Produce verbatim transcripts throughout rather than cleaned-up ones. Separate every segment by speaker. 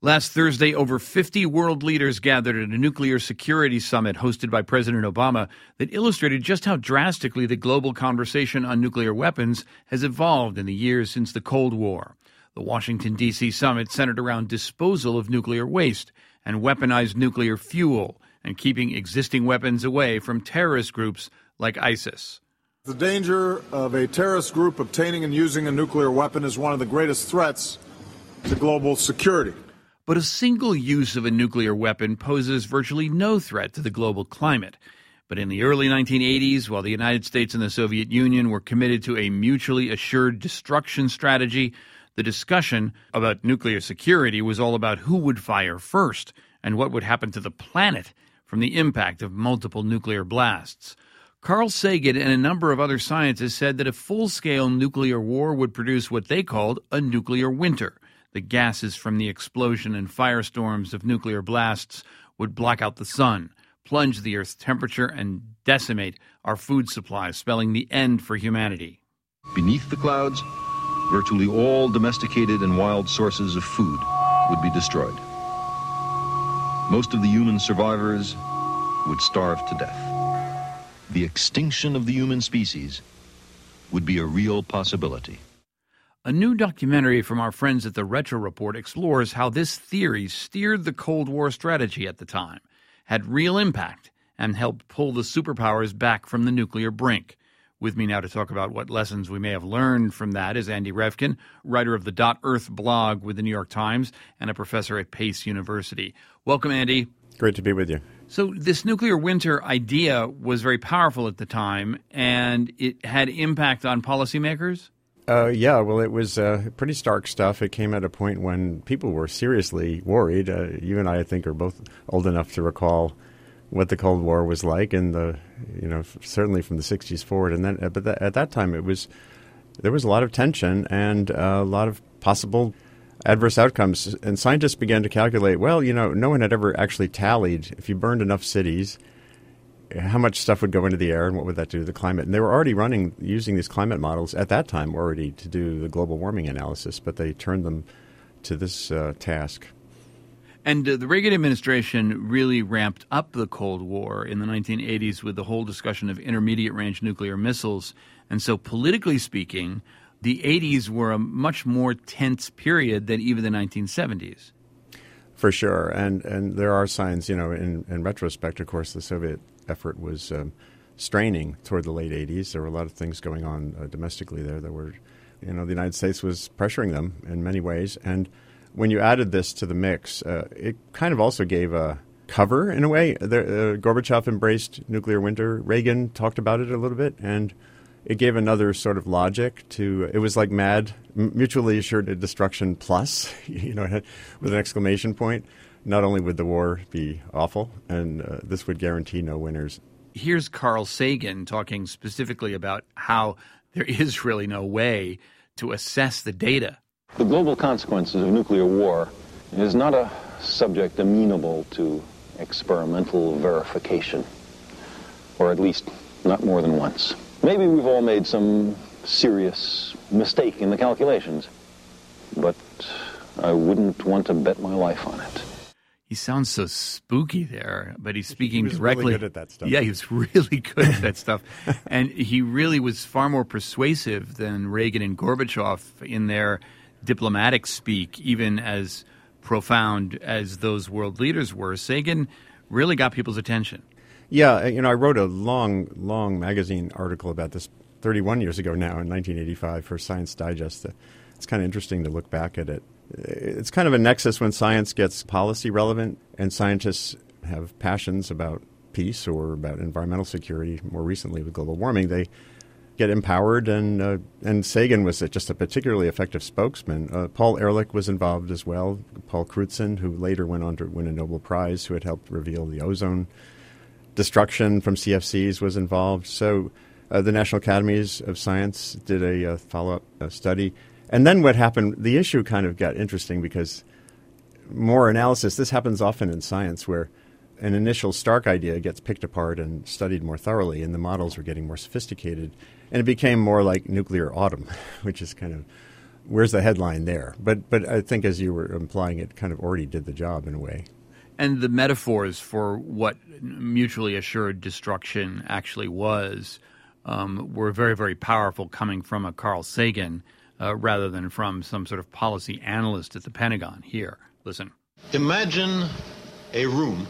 Speaker 1: Last Thursday, over fifty world leaders gathered at a nuclear security summit hosted by President Obama that illustrated just how drastically the global conversation on nuclear weapons has evolved in the years since the Cold War. The Washington, D C summit centered around disposal of nuclear waste and weaponized nuclear fuel and keeping existing weapons away from terrorist groups like ISIS.
Speaker 2: The danger of a terrorist group obtaining and using a nuclear weapon is one of the greatest threats to global security.
Speaker 1: But a single use of a nuclear weapon poses virtually no threat to the global climate. But in the early nineteen eighties, while the United States and the Soviet Union were committed to a mutually assured destruction strategy, the discussion about nuclear security was all about who would fire first and what would happen to the planet from the impact of multiple nuclear blasts. Carl Sagan and a number of other scientists said that a full-scale nuclear war would produce what they called a nuclear winter. The gases from the explosion and firestorms of nuclear blasts would block out the sun, plunge the Earth's temperature, and decimate our food supply, spelling the end for humanity.
Speaker 3: Beneath the clouds, virtually all domesticated and wild sources of food would be destroyed. Most of the human survivors would starve to death. The extinction of the human species would be a real possibility.
Speaker 1: A new documentary from our friends at the Retro Report explores how this theory steered the Cold War strategy at the time, had real impact, and helped pull the superpowers back from the nuclear brink. With me now to talk about what lessons we may have learned from that is Andy Revkin, writer of the Dot Earth blog with the New York Times and a professor at Pace University. Welcome, Andy.
Speaker 4: Great to be with you.
Speaker 1: So this nuclear winter idea was very powerful at the time, and it had impact on policymakers?
Speaker 4: Uh, yeah, well, it was uh, pretty stark stuff. It came at a point when people were seriously worried. Uh, you and I, I think, are both old enough to recall what the Cold War was like, and the, you know, certainly from the sixties forward. And then, uh, but th- at that time, it was there was a lot of tension and uh, a lot of possible adverse outcomes. And scientists began to calculate. Well, you know, no one had ever actually tallied if you burned enough cities, how much stuff would go into the air and what would that do to the climate. And they were already running, using these climate models at that time already to do the global warming analysis, but they turned them to this uh, task.
Speaker 1: And uh, the Reagan administration really ramped up the Cold War in the nineteen eighties with the whole discussion of intermediate-range nuclear missiles. And so politically speaking, the eighties were a much more tense period than even the nineteen seventies.
Speaker 4: For sure. And and there are signs, you know, in, in retrospect, of course, the Soviet effort was um, straining toward the late eighties. There were a lot of things going on uh, domestically there that were, you know, the United States was pressuring them in many ways. And when you added this to the mix, uh, it kind of also gave a cover in a way. The, uh, Gorbachev embraced nuclear winter. Reagan talked about it a little bit, and it gave another sort of logic to, it was like MAD, mutually assured destruction plus, you know, with an exclamation point. Not only would the war be awful, and uh, this would guarantee no winners.
Speaker 1: Here's Carl Sagan talking specifically about how there is really no way to assess the data.
Speaker 5: The global consequences of nuclear war is not a subject amenable to experimental verification, or at least not more than once. Maybe we've all made some serious mistake in the calculations, but I wouldn't want to bet my life on it.
Speaker 1: He sounds so spooky there, but he's speaking
Speaker 4: he was
Speaker 1: directly.
Speaker 4: Really good at that stuff.
Speaker 1: Yeah, he was really good at that stuff. And he really was far more persuasive than Reagan and Gorbachev in their diplomatic speak, even as profound as those world leaders were. Sagan really got people's attention.
Speaker 4: Yeah, you know, I wrote a long, long magazine article about this thirty-one years ago now in nineteen eighty-five for Science Digest. It's kind of interesting to look back at it. It's kind of a nexus when science gets policy relevant and scientists have passions about peace or about environmental security. More recently with global warming, they get empowered, and uh, and Sagan was just a particularly effective spokesman. Uh, Paul Ehrlich was involved as well. Paul Crutzen, who later went on to win a Nobel Prize, who had helped reveal the ozone destruction from C F Cs, was involved. So uh, the National Academies of Science did a uh, follow-up uh, study. And then what happened, the issue kind of got interesting because more analysis, this happens often in science where an initial stark idea gets picked apart and studied more thoroughly, and the models were getting more sophisticated. And it became more like nuclear autumn, which is kind of where's the headline there? But but I think, as you were implying, it kind of already did the job in a way.
Speaker 1: And the metaphors for what mutually assured destruction actually was um, were very, very powerful, coming from a Carl Sagan uh, rather than from some sort of policy analyst at the Pentagon. Here, listen.
Speaker 6: Imagine a room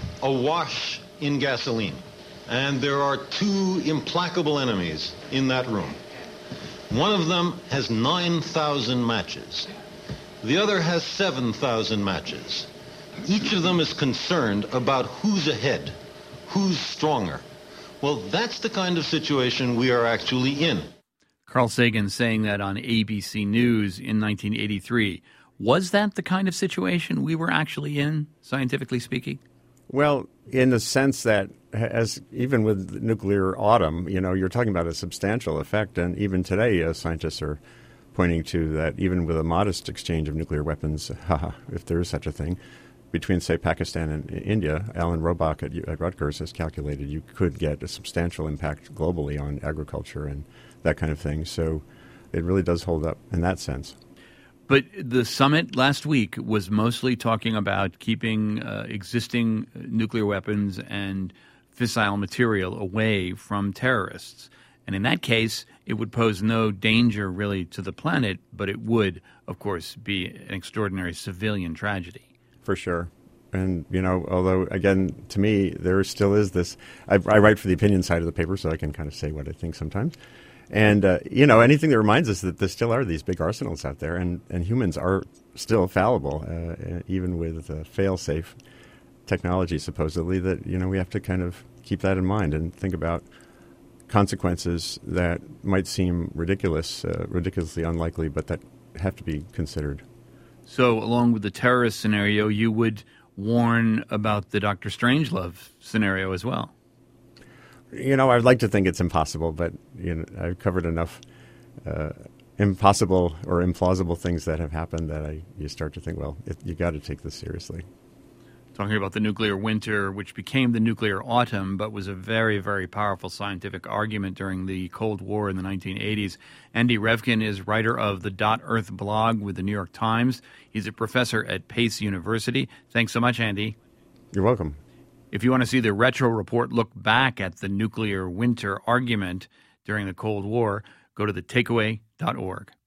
Speaker 6: awash in gasoline, and there are two implacable enemies in that room. One of them has nine thousand matches. The other has seven thousand matches. Each of them is concerned about who's ahead, who's stronger. Well, that's the kind of situation we are actually in.
Speaker 1: Carl Sagan saying that on A B C News in nineteen eighty-three. Was that the kind of situation we were actually in, scientifically speaking?
Speaker 4: Well, in the sense that, as even with nuclear autumn, you know, you're talking about a substantial effect. And even today, uh, scientists are pointing to that even with a modest exchange of nuclear weapons, haha, if there is such a thing, between, say, Pakistan and India, Alan Robach at, at Rutgers has calculated you could get a substantial impact globally on agriculture and that kind of thing. So it really does hold up in that sense.
Speaker 1: But the summit last week was mostly talking about keeping uh, existing nuclear weapons and fissile material away from terrorists. And in that case, it would pose no danger really to the planet, but it would, of course, be an extraordinary civilian tragedy.
Speaker 4: For sure. And, you know, although, again, to me, there still is this – I write for the opinion side of the paper, so I can kind of say what I think sometimes. And, uh, you know, anything that reminds us that there still are these big arsenals out there, and, and humans are still fallible, uh, even with uh, fail-safe technology, supposedly, that, you know, we have to kind of keep that in mind and think about consequences that might seem ridiculous, uh, ridiculously unlikely, but that have to be considered.
Speaker 1: So along with the terrorist scenario, you would warn about the Doctor Strangelove scenario as well.
Speaker 4: You know, I'd like to think it's impossible, but you know, I've covered enough uh, impossible or implausible things that have happened that I you start to think, well, it, you got to take this seriously.
Speaker 1: Talking about the nuclear winter, which became the nuclear autumn, but was a very, very powerful scientific argument during the Cold War in the nineteen eighties. Andy Revkin is writer of the Dot Earth blog with the New York Times. He's a professor at Pace University. Thanks so much, Andy.
Speaker 4: You're welcome.
Speaker 1: If you want to see the Retro Report look back at the nuclear winter argument during the Cold War, go to the takeaway dot org.